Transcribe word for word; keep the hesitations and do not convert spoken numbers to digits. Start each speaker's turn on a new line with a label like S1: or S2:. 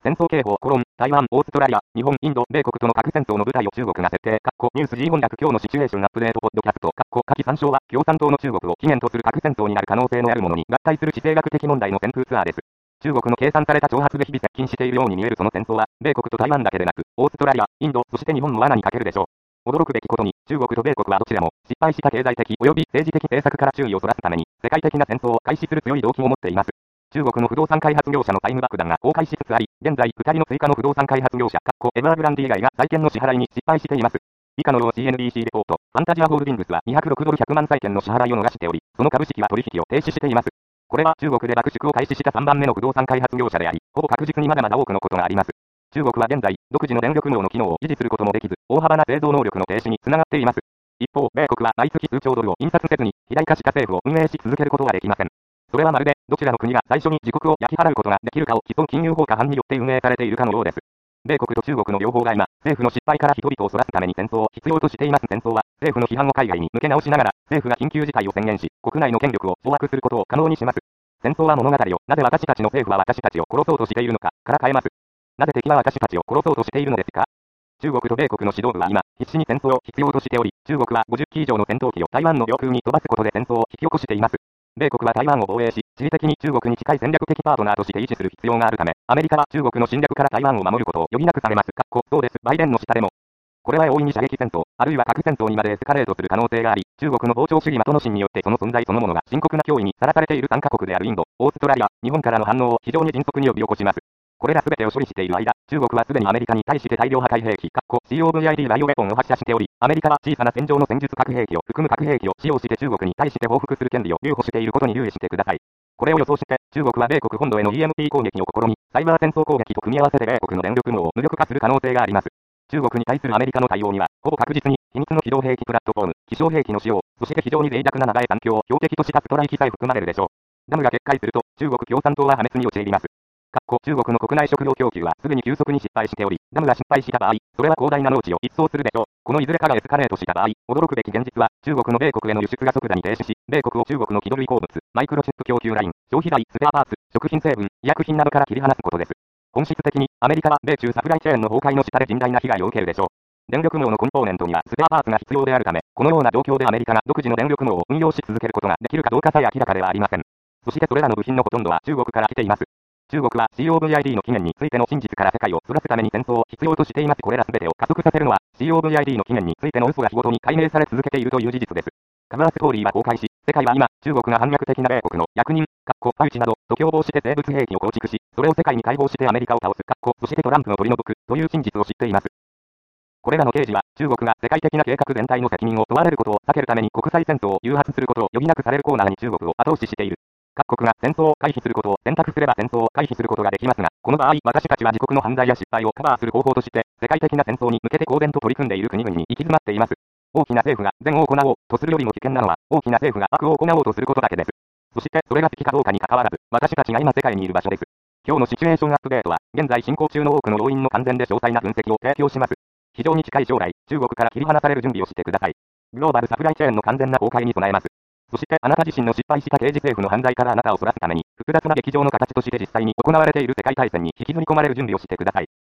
S1: 戦争警報、コロン、台湾、オーストラリア、日本、インド、米国との核戦争の舞台を中国が設定、かっこニュース G 翻訳今日のシチュエーションアップデートポッドキャスト、かっこ下記参照は、共産党の中国を起源とする核戦争になる可能性のあるものに合体する地政学的問題の旋風ツアーです。中国の計算された挑発で日々接近しているように見えるその戦争は、米国と台湾だけでなく、オーストラリア、インド、そして日本も罠にかけるでしょう。驚くべきことに、中国と米国はどちらも、失敗した経済的及び政治的政策から注意をそらすために、世界的な戦争を開始する強い動機を持っています。中国の不動産開発業者の債務爆弾が崩壊しつつあり、現在、ふたりの追加の不動産開発業者、かっこエバーグランディ以外が債権の支払いに失敗しています。以下のよう シーエヌビーシー レポート、ファンタジアホールディングスはにひゃくろくドルひゃくまん債権の支払いを逃しており、その株式は取引を停止しています。これは中国で爆縮を開始したさんばんめの不動産開発業者であり、ほぼ確実にまだまだ多くのことがあります。中国は現在、独自の電力網の機能を維持することもできず、大幅な製造能力の停止につながっています。一方、米国は毎月数兆ドルを印刷せずに、肥大化した政府を運営し続けることはできません。それはまるで、どちらの国が最初に自国を焼き払うことができるかを競う金融放火犯によって運営されているかのようです。米国と中国の両方が今、政府の失敗から人々をそらすために戦争を必要としています。戦争は、政府の批判を海外に向け直しながら、政府が緊急事態を宣言し、国内の権力を掌握することを可能にします。戦争は物語を、なぜ私たちの政府は私たちを殺そうとしているのか、から変えます。なぜ敵は私たちを殺そうとしているのですか？中国と米国の指導部は今、必死に戦争を必要としており、中国はごじゅっき以上の戦闘機を台湾の領空に飛ばすことで戦争を引き起こしています。米国は台湾を防衛し、地理的に中国に近い戦略的パートナーとして維持する必要があるため、アメリカは中国の侵略から台湾を守ることを余儀なくされます。かっこそうです。バイデンの下でも。これは容易に射撃戦争、あるいは核戦争にまでエスカレートする可能性があり、中国の膨張主義的野心によってその存在そのものが深刻な脅威にさらされているさんカ国であるインド、オーストラリア、日本からの反応を非常に迅速に呼び起こします。これらすべてを処理している間、中国はすでにアメリカに対して大量破壊兵器、かっこ シーオーブイアイディー バイオウェポンを発射しており、アメリカは小さな戦場の戦術核兵器を含む核兵器を使用して中国に対して報復する権利を留保していることに留意してください。これを予想して、中国は米国本土への イーエムピー 攻撃を試み、サイバー戦争攻撃と組み合わせて米国の電力網を無力化する可能性があります。中国に対するアメリカの対応には、ほぼ確実に、秘密の機動兵器プラットフォーム、気象兵器の使用、そして非常に脆弱な長い環境を標的としたストライキさえ含まれるでしょう。ダムが決壊すると、中国共産党は破滅に陥ります。かっこ中国の国内食料供給はすぐに急速に失敗しており、ダムが失敗した場合、それは広大な農地を一掃するでしょう。このいずれかがエスカレートした場合、驚くべき現実は、中国の米国への輸出が即座に停止し、米国を中国の気取り鉱物、マイクロチップ供給ライン、消費財、スペアパーツ、食品成分、医薬品などから切り離すことです。本質的に、アメリカは米中サプライチェーンの崩壊の下で甚大な被害を受けるでしょう。電力網のコンポーネントにはスペアパーツが必要であるため、このような状況でアメリカが独自の電力網を運用し続けることができるかどうかさえ明らかではありません。そしてそれらの部品のほとんどは中国から来ています。中国は シーオーブイアイディー の起源についての真実から世界をそらすために戦争を必要としています。これら全てを加速させるのは シーオーブイアイディー の起源についての嘘が日ごとに解明され続けているという事実です。カバーストーリーは崩壊し、世界は今、中国が反逆的な米国の役人、かっこパウチなどと共謀して生物兵器を構築し、それを世界に解放してアメリカを倒す、かっこそしてトランプを取り除くという真実を知っています。これらの刑事は中国が世界的な計画全体の責任を問われることを避けるために国際戦争を誘発することを余儀なくされるコーナーに中国を後押ししている。各国が戦争を回避することを選択すれば戦争を回避することができますが、この場合、私たちは自国の犯罪や失敗をカバーする方法として、世界的な戦争に向けて公然と取り組んでいる国々に行き詰まっています。大きな政府が善を行おうとするよりも危険なのは、大きな政府が悪を行おうとすることだけです。そして、それが好きかどうかに関わらず、私たちが今世界にいる場所です。今日のシチュエーションアップデートは、現在進行中の多くの要因の完全で詳細な分析を提供します。非常に近い将来、中国から切り離される準備をしてください。グローバルサプライチェーンの完全な崩壊に備えます。そして、あなた自身の失敗した刑事政府の犯罪からあなたをそらすために、複雑な劇場の形として実際に行われている世界大戦に引きずり込まれる準備をしてください。